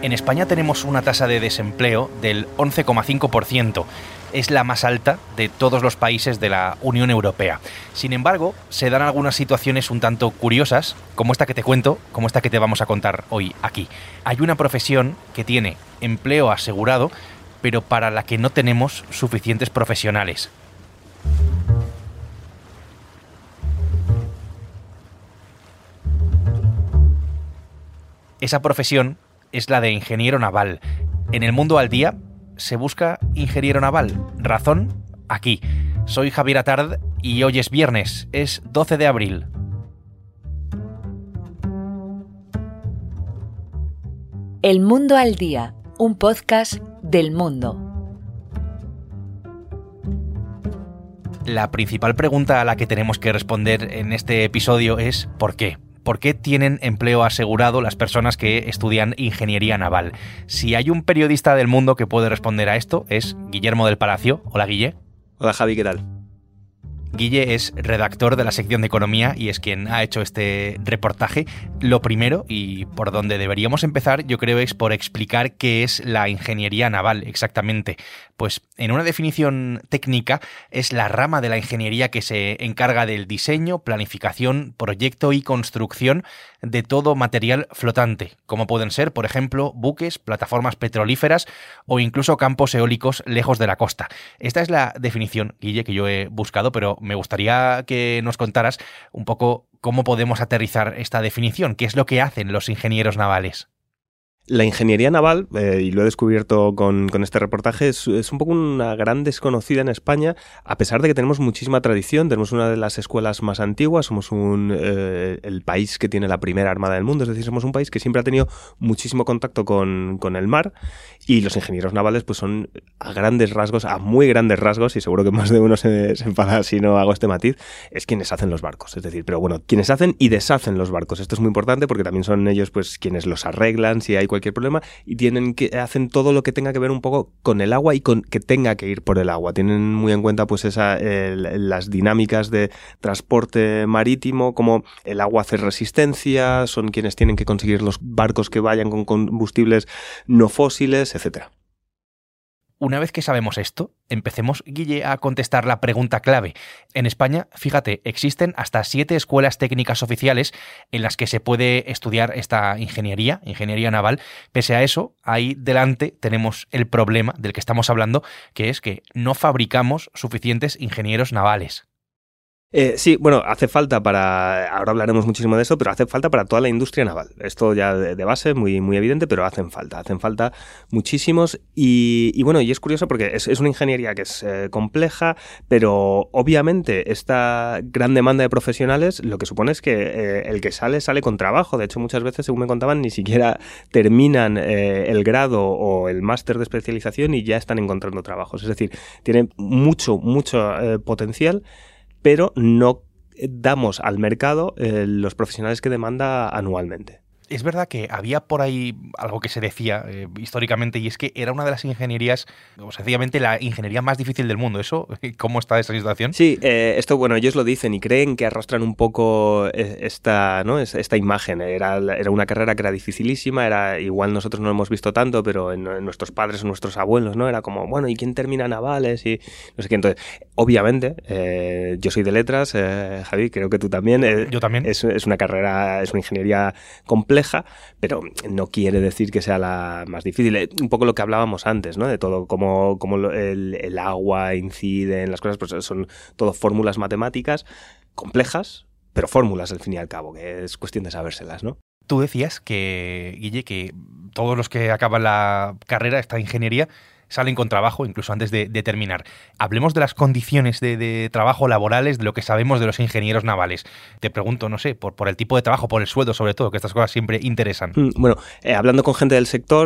En España tenemos una tasa de desempleo del 11,5%. Es la más alta de todos los países de la Unión Europea. Sin embargo, se dan algunas situaciones un tanto curiosas, como esta que te cuento, como esta que te vamos a contar hoy aquí. Hay una profesión que tiene empleo asegurado, pero para la que no tenemos suficientes profesionales. Esa profesión es la de ingeniero naval. En El Mundo al Día se busca ingeniero naval. ¿Razón? Aquí. Soy Javier Atard y hoy es viernes, es 12 de abril. El Mundo al Día, un podcast del Mundo. La principal pregunta a la que tenemos que responder en este episodio es ¿por qué? ¿Por qué tienen empleo asegurado las personas que estudian ingeniería naval? Si hay un periodista del Mundo que puede responder a esto, es Guillermo del Palacio. Hola, Guille. Hola, Javi, ¿qué tal? Guille es redactor de la sección de Economía y es quien ha hecho este reportaje. Lo primero, y por donde deberíamos empezar, yo creo, es por explicar qué es la ingeniería naval exactamente. Pues en una definición técnica es la rama de la ingeniería que se encarga del diseño, planificación, proyecto y construcción de todo material flotante, como pueden ser, por ejemplo, buques, plataformas petrolíferas o incluso campos eólicos lejos de la costa. Esta es la definición, Guille, que yo he buscado, pero me gustaría que nos contaras un poco cómo podemos aterrizar esta definición, qué es lo que hacen los ingenieros navales. La ingeniería naval, y lo he descubierto con este reportaje, es un poco una gran desconocida en España, a pesar de que tenemos muchísima tradición, tenemos una de las escuelas más antiguas, somos el país que tiene la primera armada del mundo, es decir, somos un país que siempre ha tenido muchísimo contacto con el mar, y los ingenieros navales pues son a muy grandes rasgos, y seguro que más de uno se enfada si no hago este matiz, es quienes hacen los barcos, es decir, pero bueno, quienes hacen y deshacen los barcos. Esto es muy importante porque también son ellos pues quienes los arreglan si hay cualquier problema y hacen todo lo que tenga que ver un poco con el agua y con que tenga que ir por el agua. Tienen muy en cuenta pues las dinámicas de transporte marítimo, como el agua hace resistencia, son quienes tienen que conseguir los barcos que vayan con combustibles no fósiles, etcétera. Una vez que sabemos esto, empecemos, Guille, a contestar la pregunta clave. En España, fíjate, existen hasta 7 escuelas técnicas oficiales en las que se puede estudiar esta ingeniería naval. Pese a eso, ahí delante tenemos el problema del que estamos hablando, que es que no fabricamos suficientes ingenieros navales. Sí, bueno, hace falta ahora hablaremos muchísimo de eso, pero hace falta para toda la industria naval. Esto ya de base, muy, muy evidente, pero hacen falta muchísimos y bueno, y es curioso porque es una ingeniería que es compleja, pero obviamente esta gran demanda de profesionales lo que supone es que el que sale con trabajo. De hecho, muchas veces, según me contaban, ni siquiera terminan el grado o el máster de especialización y ya están encontrando trabajos. Es decir, tiene mucho potencial, pero no damos al mercado los profesionales que demanda anualmente. Es verdad que había por ahí algo que se decía históricamente, y es que era una de las ingenierías, o sencillamente la ingeniería más difícil del mundo. ¿Eso? ¿Cómo está esa situación? Sí, esto, bueno, ellos lo dicen y creen que arrastran un poco esta imagen. Era una carrera que era dificilísima, igual nosotros no lo hemos visto tanto, pero en nuestros padres o nuestros abuelos, ¿no? Era como, bueno, ¿y quién termina navales? Y no sé qué. Entonces, obviamente, yo soy de letras, Javi, creo que tú también. Yo también. Es una carrera, es una ingeniería compleja, pero no quiere decir que sea la más difícil. Un poco lo que hablábamos antes, ¿no? De todo, cómo el agua incide en las cosas, pues son todo fórmulas matemáticas complejas, pero fórmulas al fin y al cabo, que es cuestión de sabérselas, ¿no? Tú decías que, Guille, que todos los que acaban la carrera, esta ingeniería, salen con trabajo, incluso antes de terminar. Hablemos de las condiciones de trabajo laborales, de lo que sabemos de los ingenieros navales. Te pregunto, no sé, por el tipo de trabajo, por el sueldo sobre todo, que estas cosas siempre interesan. Bueno, hablando con gente del sector,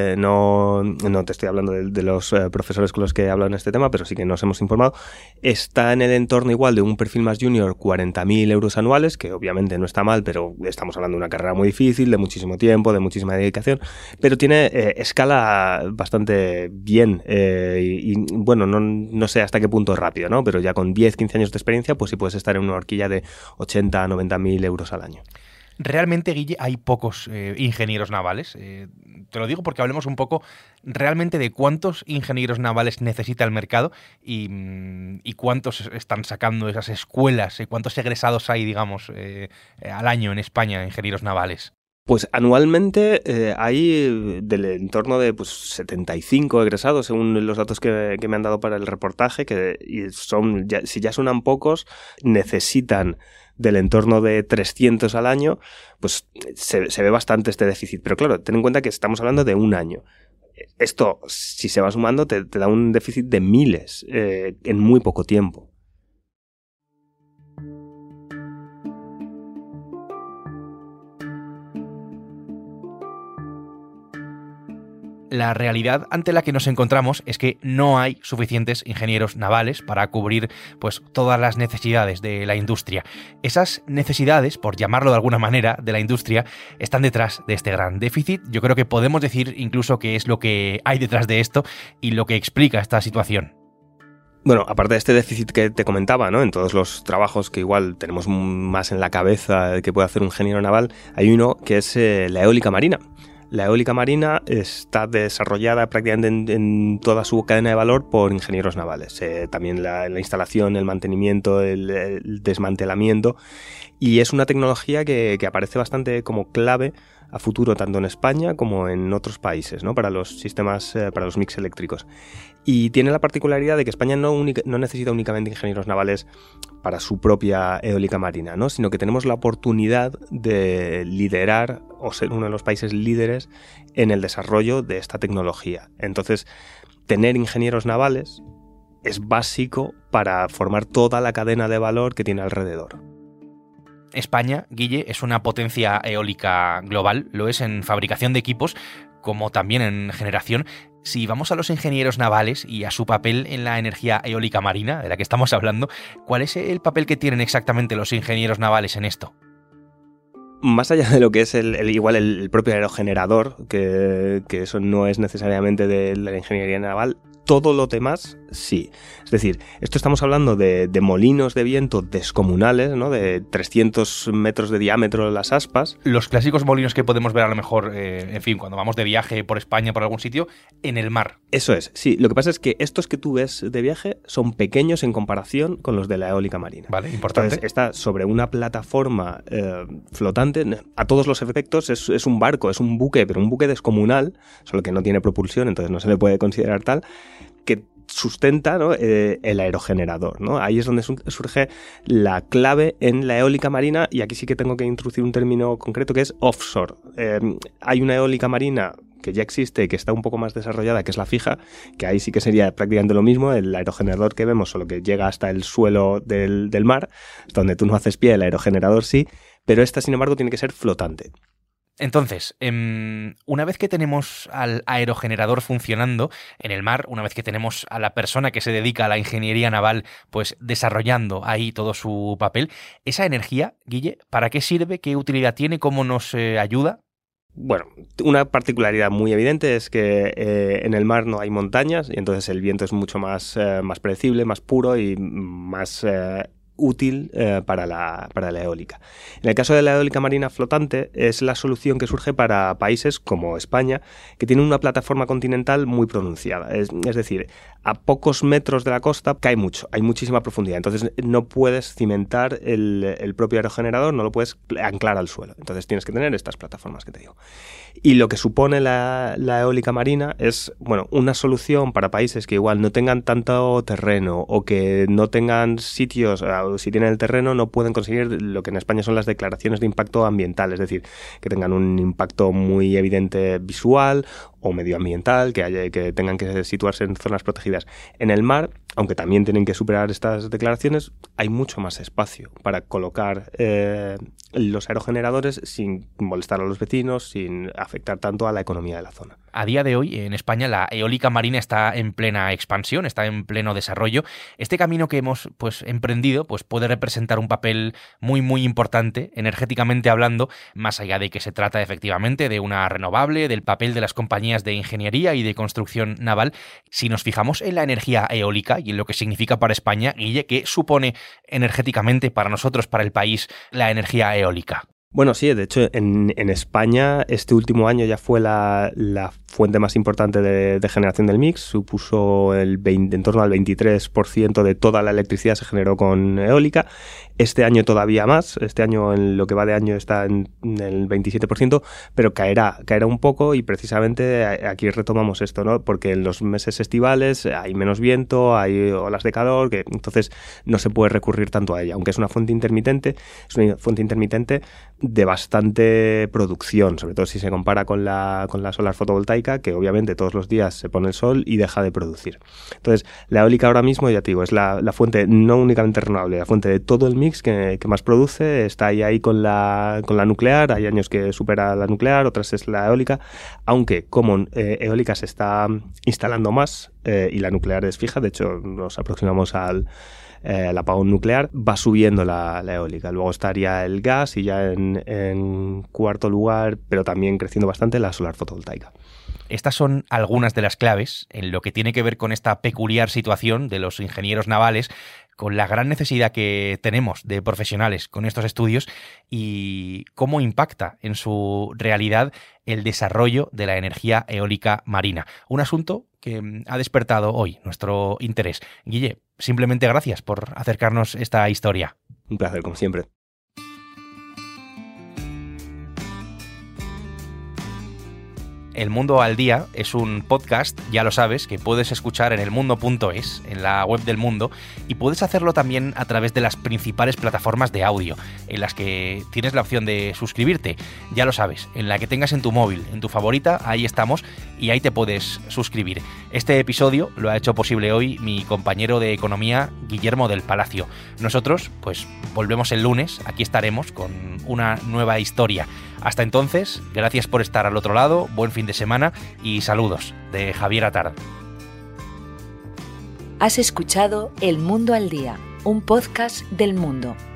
no te estoy hablando de los profesores con los que he hablado en este tema, pero sí que nos hemos informado, está en el entorno igual de un perfil más junior, 40.000 euros anuales, que obviamente no está mal, pero estamos hablando de una carrera muy difícil, de muchísimo tiempo, de muchísima dedicación, pero tiene escala bastante bien, y bueno, no sé hasta qué punto es rápido, ¿no? Pero ya con 10-15 años de experiencia, pues sí puedes estar en una horquilla de 80 a 90.000 euros al año. Realmente, Guille, hay pocos ingenieros navales. Te lo digo porque hablemos un poco realmente de cuántos ingenieros navales necesita el mercado y cuántos están sacando esas escuelas, cuántos egresados hay, digamos, al año en España de ingenieros navales. Pues anualmente hay del entorno de 75 egresados, según los datos que me han dado para el reportaje, si ya suenan pocos, necesitan del entorno de 300 al año, pues se ve bastante este déficit. Pero claro, ten en cuenta que estamos hablando de un año. Esto, si se va sumando, te da un déficit de miles en muy poco tiempo. La realidad ante la que nos encontramos es que no hay suficientes ingenieros navales para cubrir pues todas las necesidades de la industria. Esas necesidades, por llamarlo de alguna manera, de la industria, están detrás de este gran déficit. Yo creo que podemos decir incluso que es lo que hay detrás de esto y lo que explica esta situación. Bueno, aparte de este déficit que te comentaba, ¿no? En todos los trabajos que igual tenemos más en la cabeza que puede hacer un ingeniero naval, hay uno que es la eólica marina. La eólica marina está desarrollada prácticamente en toda su cadena de valor por ingenieros navales. También la instalación, el mantenimiento, el desmantelamiento. Y es una tecnología que aparece bastante como clave a futuro tanto en España como en otros países, ¿no? Para los sistemas, para los mix eléctricos. Y tiene la particularidad de que España no necesita únicamente ingenieros navales para su propia eólica marina, ¿no? Sino que tenemos la oportunidad de liderar o ser uno de los países líderes en el desarrollo de esta tecnología. Entonces, tener ingenieros navales es básico para formar toda la cadena de valor que tiene alrededor. España, Guille, es una potencia eólica global, lo es en fabricación de equipos, como también en generación. Si vamos a los ingenieros navales y a su papel en la energía eólica marina, de la que estamos hablando, ¿cuál es el papel que tienen exactamente los ingenieros navales en esto? Más allá de lo que es el propio aerogenerador, que eso no es necesariamente de la ingeniería naval, todo lo demás sí. Es decir, esto estamos hablando de molinos de viento descomunales, ¿no? De 300 metros de diámetro las aspas. Los clásicos molinos que podemos ver a lo mejor, en fin, cuando vamos de viaje por España, por algún sitio, en el mar. Eso es, sí. Lo que pasa es que estos que tú ves de viaje son pequeños en comparación con los de la eólica marina. Vale, importante. Entonces, está sobre una plataforma flotante. A todos los efectos es un barco, es un buque, pero un buque descomunal, solo que no tiene propulsión, entonces no se le puede considerar tal, que sustenta, ¿no? El aerogenerador, ¿no? Ahí es donde surge la clave en la eólica marina, y aquí sí que tengo que introducir un término concreto que es offshore. Hay una eólica marina que ya existe y que está un poco más desarrollada, que es la fija, que ahí sí que sería prácticamente lo mismo, el aerogenerador que vemos, solo que llega hasta el suelo del mar, donde tú no haces pie, el aerogenerador sí, pero esta, sin embargo, tiene que ser flotante. Entonces, una vez que tenemos al aerogenerador funcionando en el mar, una vez que tenemos a la persona que se dedica a la ingeniería naval, pues desarrollando ahí todo su papel, esa energía, Guille, ¿para qué sirve? ¿Qué utilidad tiene? ¿Cómo nos ayuda? Bueno, una particularidad muy evidente es que en el mar no hay montañas y entonces el viento es mucho más predecible, más puro y más útil para la eólica. En el caso de la eólica marina flotante, es la solución que surge para países como España, que tienen una plataforma continental muy pronunciada. Es decir, a pocos metros de la costa cae mucho, hay muchísima profundidad. Entonces no puedes cimentar el propio aerogenerador, no lo puedes anclar al suelo. Entonces tienes que tener estas plataformas que te digo. Y lo que supone la eólica marina es, bueno, una solución para países que igual no tengan tanto terreno o que no tengan sitios, si tienen el terreno no pueden conseguir lo que en España son las declaraciones de impacto ambiental, es decir, que tengan un impacto muy evidente visual o medioambiental, que tengan que situarse en zonas protegidas. En el mar, aunque también tienen que superar estas declaraciones, hay mucho más espacio para colocar los aerogeneradores sin molestar a los vecinos, sin afectar tanto a la economía de la zona. A día de hoy, en España, la eólica marina está en plena expansión, está en pleno desarrollo. Este camino que hemos emprendido puede representar un papel muy, muy importante, energéticamente hablando, más allá de que se trata efectivamente de una renovable, del papel de las compañías de ingeniería y de construcción naval. Si nos fijamos en la energía eólica y en lo que significa para España, Guille, ¿qué supone energéticamente para nosotros, para el país, la energía eólica? Bueno, sí, de hecho en España este último año ya fue la fuente más importante de generación del mix, supuso en torno al 23% de toda la electricidad se generó con eólica. Este año todavía más, este año en lo que va de año está en el 27%, pero caerá un poco y precisamente aquí retomamos esto, ¿no? Porque en los meses estivales hay menos viento, hay olas de calor, que entonces no se puede recurrir tanto a ella, aunque es una fuente intermitente de bastante producción, sobre todo si se compara con la solar fotovoltaica, que obviamente todos los días se pone el sol y deja de producir. Entonces, la eólica ahora mismo, ya te digo, es la fuente no únicamente renovable, la fuente de todo el mix que más produce, está ahí con la nuclear, hay años que supera la nuclear, otras es la eólica, aunque como eólica se está instalando más y la nuclear es fija, de hecho nos aproximamos al apagón nuclear, va subiendo la eólica. Luego estaría el gas y ya en cuarto lugar, pero también creciendo bastante, la solar fotovoltaica. Estas son algunas de las claves en lo que tiene que ver con esta peculiar situación de los ingenieros navales, con la gran necesidad que tenemos de profesionales con estos estudios y cómo impacta en su realidad el desarrollo de la energía eólica marina. Un asunto que ha despertado hoy nuestro interés. Guille, simplemente gracias por acercarnos esta historia. Un placer, como siempre. El Mundo al Día es un podcast, ya lo sabes, que puedes escuchar en elmundo.es, en la web del Mundo, y puedes hacerlo también a través de las principales plataformas de audio, en las que tienes la opción de suscribirte, ya lo sabes, en la que tengas en tu móvil, en tu favorita, ahí estamos, y ahí te puedes suscribir. Este episodio lo ha hecho posible hoy mi compañero de economía, Guillermo del Palacio. Nosotros, pues, volvemos el lunes, aquí estaremos con una nueva historia. Hasta entonces, gracias por estar al otro lado, buen fin de semana y saludos de Javier Atard. Has escuchado El Mundo al Día, un podcast del Mundo.